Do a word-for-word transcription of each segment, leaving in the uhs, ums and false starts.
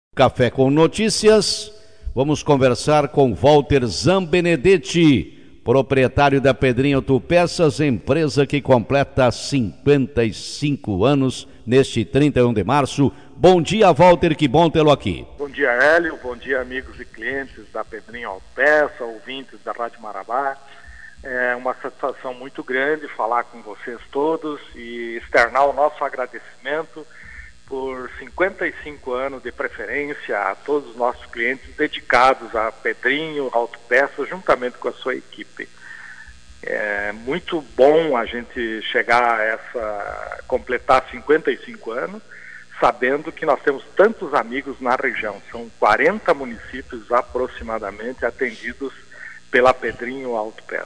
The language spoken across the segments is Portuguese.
Café com Notícias, vamos conversar com Walter Zambenedetti, proprietário da Pedrinho Autopeças, empresa que completa cinquenta e cinco anos neste trinta e um de março. Bom dia, Walter, que bom tê-lo aqui. Bom dia, Hélio, bom dia, amigos e clientes da Pedrinho Autopeças, ouvintes da Rádio Marabá. É uma satisfação muito grande falar com vocês todos e externar o nosso agradecimento por cinquenta e cinco anos de preferência a todos os nossos clientes dedicados a Pedrinho Autopeças, juntamente com a sua equipe. É muito bom a gente chegar a essa, completar cinquenta e cinco anos, sabendo que nós temos tantos amigos na região. São quarenta municípios aproximadamente atendidos pela Pedrinho Autopeças.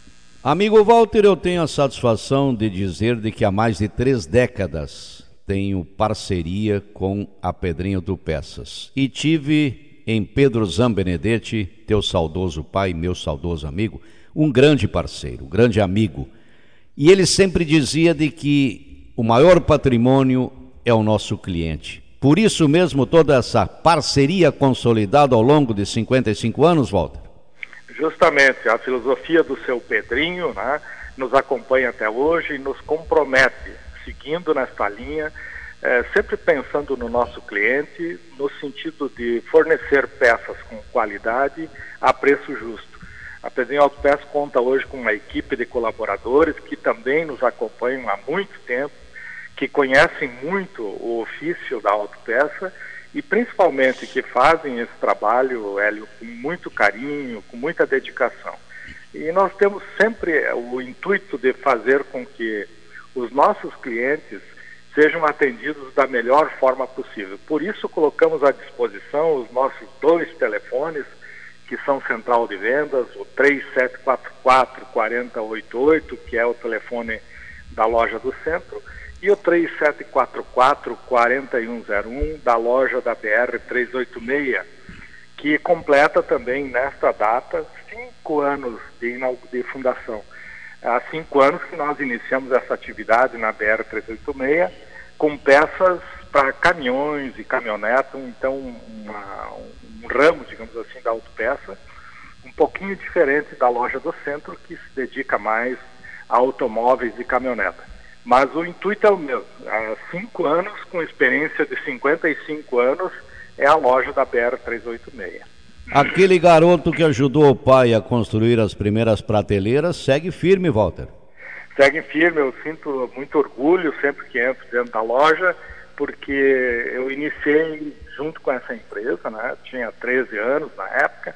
Amigo Walter, eu tenho a satisfação de dizer de que há mais de três décadas tenho parceria com a Pedrinho Autopeças. E tive em Pedro Zambenedetti, teu saudoso pai, meu saudoso amigo, um grande parceiro, um grande amigo. E ele sempre dizia de que o maior patrimônio é o nosso cliente. Por isso mesmo toda essa parceria consolidada ao longo de cinquenta e cinco anos, Walter? Justamente, a filosofia do seu Pedrinho, né, nos acompanha até hoje e nos compromete, seguindo nesta linha, é, sempre pensando no nosso cliente, no sentido de fornecer peças com qualidade a preço justo. A Pedrinho Autopeças conta hoje com uma equipe de colaboradores que também nos acompanham há muito tempo, que conhecem muito o ofício da autopeça e principalmente que fazem esse trabalho, Hélio, com muito carinho, com muita dedicação. E nós temos sempre o intuito de fazer com que os nossos clientes sejam atendidos da melhor forma possível. Por isso colocamos à disposição os nossos dois telefones, que são central de vendas, o três sete quatro quatro, quatro zero oito oito, que é o telefone da loja do centro, e o três sete quatro quatro, quatro um zero um, da loja da B R trezentos e oitenta e seis, que completa também nesta data cinco anos de, de fundação. Há cinco anos que nós iniciamos essa atividade na B R trezentos e oitenta e seis, com peças para caminhões e caminhonetas, então uma, um ramo, digamos assim, da autopeça, um pouquinho diferente da loja do centro, que se dedica mais a automóveis e caminhoneta. Mas o intuito é o mesmo. Há cinco anos, com experiência de cinquenta e cinco anos, é a loja da B R trezentos e oitenta e seis. Aquele garoto que ajudou o pai a construir as primeiras prateleiras segue firme, Walter? Segue firme, eu sinto muito orgulho sempre que entro dentro da loja, porque eu iniciei junto com essa empresa, né? Tinha treze anos na época,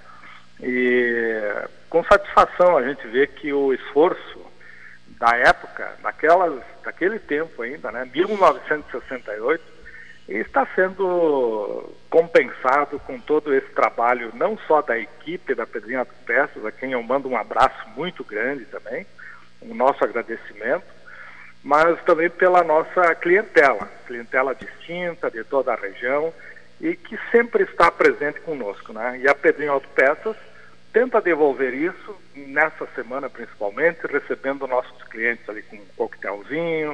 e com satisfação a gente vê que o esforço da época, daquelas, daquele tempo ainda, né? mil novecentos e sessenta e oito, está sendo compensado com todo esse trabalho, não só da equipe da Pedrinho Autopeças, a quem eu mando um abraço muito grande também, o nosso agradecimento, mas também pela nossa clientela, clientela distinta de toda a região e que sempre está presente conosco, né? E a Pedrinho Autopeças tenta devolver isso nessa semana principalmente, recebendo nossos clientes ali com um coquetelzinho,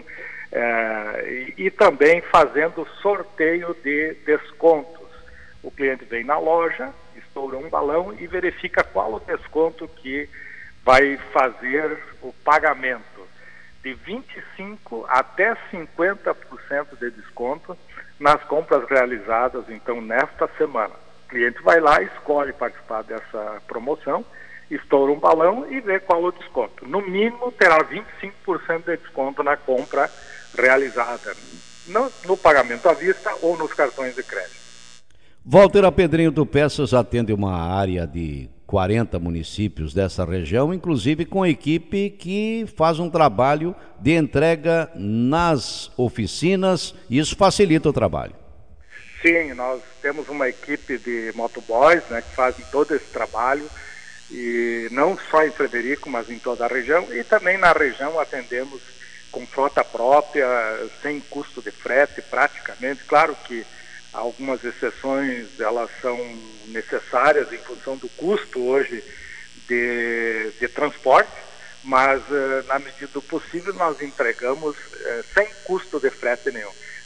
é, e, e também fazendo sorteio de descontos. O cliente vem na loja, estoura um balão e verifica qual o desconto que vai fazer o pagamento, de vinte e cinco por cento até cinquenta por cento de desconto nas compras realizadas, então, nesta semana. O cliente vai lá, escolhe participar dessa promoção, estoura um balão e vê qual o desconto. No mínimo, terá vinte e cinco por cento de desconto na compra realizada, no, no pagamento à vista ou nos cartões de crédito. Walter, a Pedrinho Autopeças atende uma área de quarenta municípios dessa região, inclusive com equipe que faz um trabalho de entrega nas oficinas, e isso facilita o trabalho. Sim, nós temos uma equipe de motoboys, né, que fazem todo esse trabalho, e não só em Frederico, mas em toda a região, e também na região atendemos com frota própria, sem custo de frete praticamente. Claro que algumas exceções elas são necessárias em função do custo hoje de, de transporte, mas uh, na medida do possível nós entregamos uh, sem custo de frete nenhum.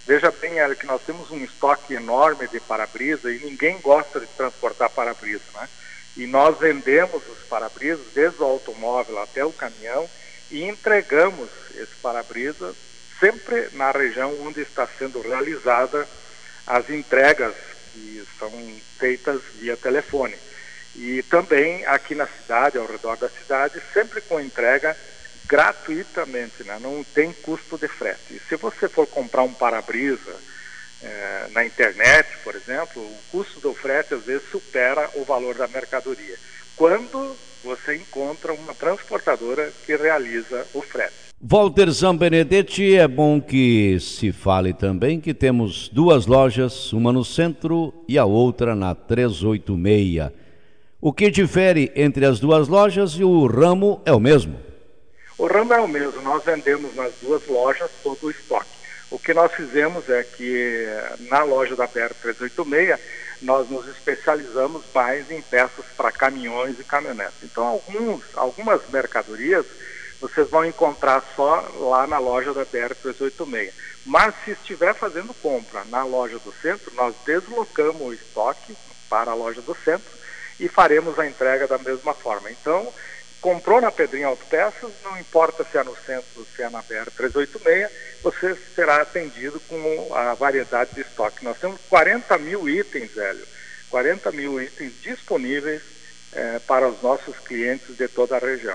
Veja bem, Hélio, que nós temos um estoque enorme de para-brisa e ninguém gosta de transportar para-brisa, né? E nós vendemos os para-brisas desde o automóvel até o caminhão e entregamos esse para-brisa sempre na região onde está sendo realizada as entregas que são feitas via telefone. E também aqui na cidade, ao redor da cidade, sempre com entrega gratuitamente, né? Não tem custo de frete. E se você for comprar um para-brisa eh, na internet, por exemplo, o custo do frete às vezes supera o valor da mercadoria, quando você encontra uma transportadora que realiza o frete. Walter Zambenedetti, é bom que se fale também que temos duas lojas, uma no centro e a outra na trezentos e oitenta e seis. O que difere entre as duas lojas e o ramo é o mesmo? O ramo é o mesmo, nós vendemos nas duas lojas todo o estoque. O que nós fizemos é que na loja da B R trezentos e oitenta e seis nós nos especializamos mais em peças para caminhões e caminhonetes. Então alguns, algumas mercadorias vocês vão encontrar só lá na loja da B R trezentos e oitenta e seis. Mas se estiver fazendo compra na loja do centro, nós deslocamos o estoque para a loja do centro e faremos a entrega da mesma forma. Então, comprou na Pedrinho Autopeças, não importa se é no centro ou se é na B R trezentos e oitenta e seis, você será atendido com a variedade de estoque. Nós temos quarenta mil itens, Hélio, quarenta mil itens disponíveis eh, para os nossos clientes de toda a região.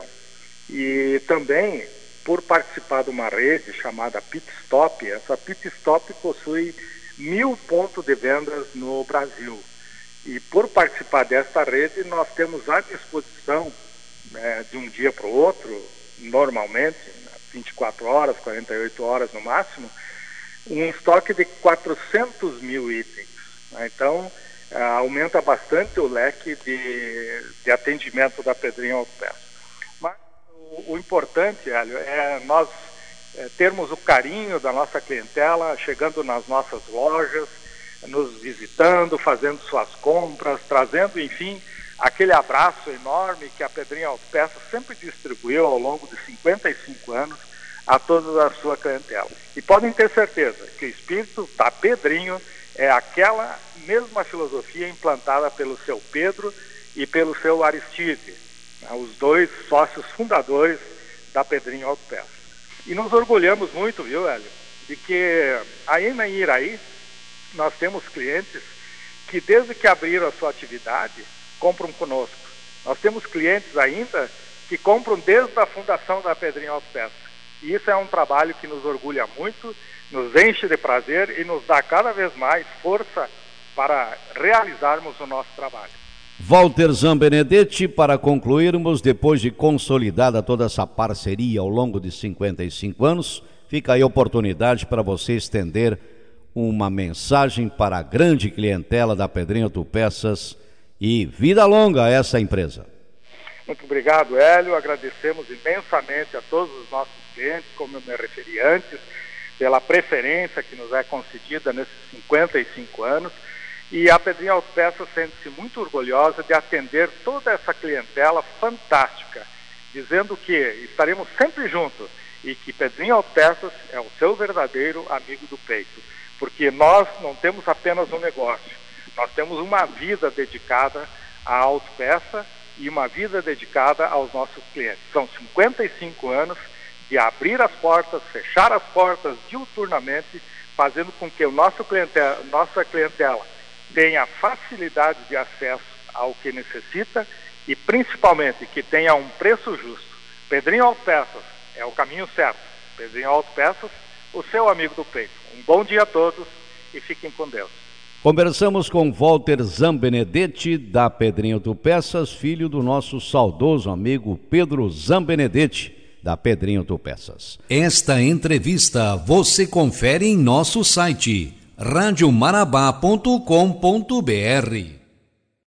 E também, por participar de uma rede chamada Pit Stop, essa Pit Stop possui mil pontos de vendas no Brasil. E por participar desta rede, nós temos à disposição, né, de um dia para o outro, normalmente, vinte e quatro horas, quarenta e oito horas no máximo, um estoque de quatrocentos mil itens. Né? Então, uh, aumenta bastante o leque de, de atendimento da Pedrinho Autopeças. Mas o, o importante, Hélio, é nós é, termos o carinho da nossa clientela chegando nas nossas lojas, nos visitando, fazendo suas compras, trazendo, enfim, aquele abraço enorme que a Pedrinho Autopeças sempre distribuiu ao longo de cinquenta e cinco anos a toda a sua clientela. E podem ter certeza que o espírito da Pedrinho é aquela mesma filosofia implantada pelo seu Pedro e pelo seu Aristide, né, os dois sócios fundadores da Pedrinho Autopeças. E nos orgulhamos muito, viu, Hélio, de que aí na Iraí nós temos clientes que desde que abriram a sua atividade compram conosco. Nós temos clientes ainda que compram desde a fundação da Pedrinho Autopeças. E isso é um trabalho que nos orgulha muito, nos enche de prazer e nos dá cada vez mais força para realizarmos o nosso trabalho. Walter Zambenedetti, para concluirmos, depois de consolidada toda essa parceria ao longo de cinquenta e cinco anos, fica aí a oportunidade para você estender uma mensagem para a grande clientela da Pedrinho Autopeças e vida longa a essa empresa. Muito obrigado, Hélio. Agradecemos imensamente a todos os nossos clientes, como eu me referi antes, pela preferência que nos é concedida nesses cinquenta e cinco anos. E a Pedrinho Autopeças sente-se muito orgulhosa de atender toda essa clientela fantástica, dizendo que estaremos sempre juntos e que Pedrinho Autopeças é o seu verdadeiro amigo do peito. Porque nós não temos apenas um negócio, nós temos uma vida dedicada à autopeça e uma vida dedicada aos nossos clientes. São cinquenta e cinco anos de abrir as portas, fechar as portas diuturnamente, fazendo com que o nosso clientela, nossa clientela tenha facilidade de acesso ao que necessita e principalmente que tenha um preço justo. Pedrinho Autopeças é o caminho certo. Pedrinho Autopeças, o seu amigo do peito. Um bom dia a todos e fiquem com Deus. Conversamos com Walter Zambenedetti, da Pedrinho Autopeças, filho do nosso saudoso amigo Pedro Zambenedetti, da Pedrinho Autopeças. Esta entrevista você confere em nosso site rádio marabá ponto com ponto br.